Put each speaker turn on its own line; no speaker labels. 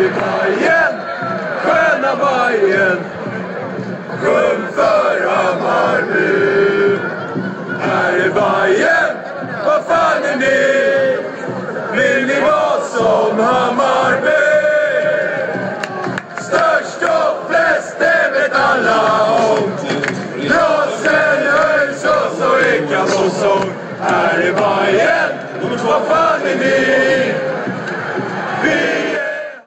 i Bajen, sköna Bajen. Sjung för Hammarby. Här är Bajen, vad fan är ni? Vill ni vara som Hammarby? Störst och flest, det vet alla om. Blåsen höjs och så ekar vår sång. Här är Bajen, vad fan är ni? Vi